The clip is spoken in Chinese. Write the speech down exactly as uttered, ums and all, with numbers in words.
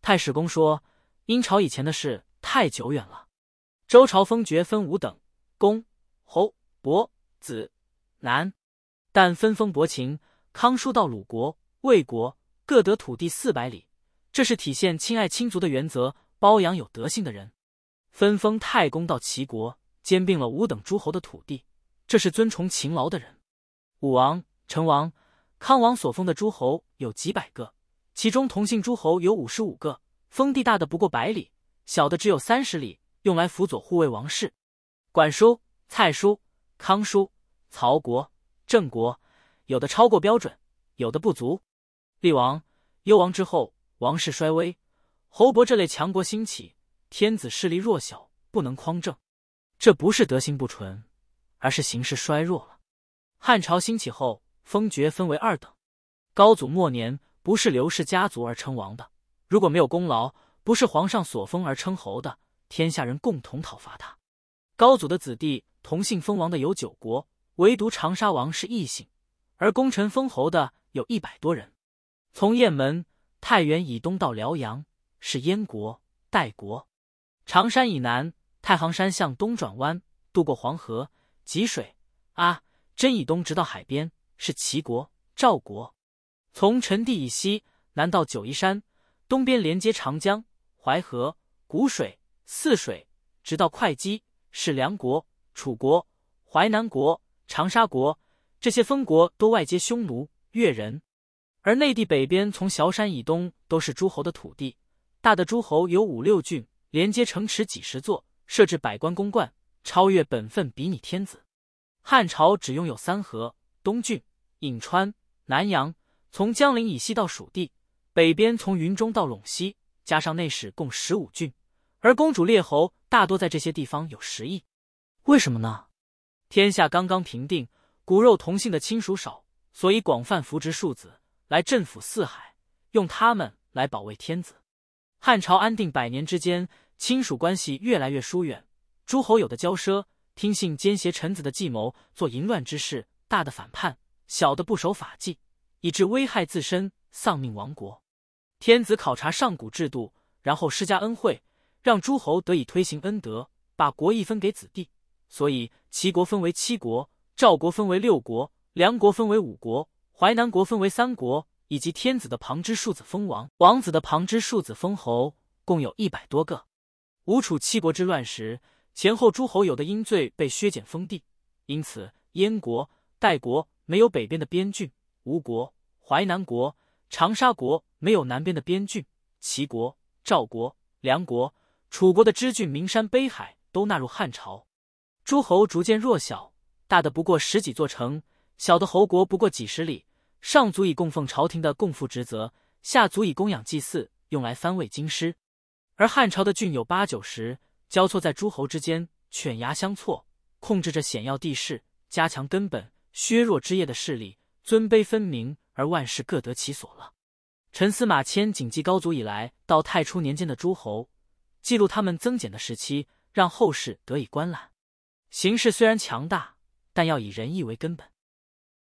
太史公说，殷朝以前的事太久远了。周朝封爵分五等：公、侯、伯、子、男。但分封伯禽、康叔到鲁国、魏国，各得土地四百里，这是体现亲爱亲族的原则，包养有德性的人。分封太公到齐国，兼并了五等诸侯的土地，这是尊崇勤劳的人。武王、成王、康王所封的诸侯有几百个，其中同姓诸侯有五十五个，封地大的不过百里，小的只有三十里，用来辅佐护卫王室。管叔、蔡叔、康叔、曹国、郑国，有的超过标准，有的不足。厉王、幽王之后，王室衰微，侯伯这类强国兴起，天子势力弱小，不能匡正。这不是德行不纯，而是形势衰弱了。汉朝兴起后，封爵分为二等。高祖末年不是刘氏家族而称王的，如果没有功劳，不是皇上所封而称侯的，天下人共同讨伐他。高祖的子弟同姓封王的有九国，唯独长沙王是异姓，而功臣封侯的有一百多人。从雁门、太原以东到辽阳是燕国、代国；常山以南，太行山向东转弯，渡过黄河、济水、阿、真以东直到海边是齐国、赵国；从陈地以西南到九嶷山，东边连接长江、淮河、谷水、泗水，直到会稽是梁国、楚国、淮南国、长沙国，这些封国都外接匈奴、越人。而内地北边从崤山以东都是诸侯的土地，大的诸侯有五六郡，连接城池几十座，设置百官宫观，超越本分，比拟天子。汉朝只拥有三河：东郡、颍川、南阳，从江陵以西到蜀地，北边从云中到陇西，加上内史共十五郡，而公主列侯大多在这些地方有十亿。为什么呢？天下刚刚平定，骨肉同姓的亲属少，所以广泛扶植庶子来镇抚四海，用他们来保卫天子。汉朝安定百年之间，亲属关系越来越疏远，诸侯有的骄奢，听信奸邪臣子的计谋，做淫乱之事，大的反叛，小的不守法纪，以致危害自身，丧命亡国。天子考察上古制度，然后施加恩惠，让诸侯得以推行恩德，把国义分给子弟。所以齐国分为七国，赵国分为六国，梁国分为五国，淮南国分为三国，以及天子的旁支庶子封王，王子的旁支庶子封侯，共有一百多个。吴楚七国之乱时，前后诸侯有的因罪被削减封地，因此燕国、代国没有北边的边郡，吴国、淮南国、长沙国没有南边的边郡，齐国、赵国、梁国、楚国的支郡名山北海都纳入汉朝。诸侯逐渐弱小，大的不过十几座城，小的侯国不过几十里，上足以供奉朝廷的供赋职责，下足以供养祭祀，用来藩慰京师。而汉朝的郡有八九十，交错在诸侯之间，犬牙相错，控制着险要地势，加强根本，削弱枝叶的势力，尊卑分明，而万事各得其所了。陈司马迁谨记高祖以来到太初年间的诸侯，记录他们增减的时期，让后世得以观览。形势虽然强大，但要以仁义为根本。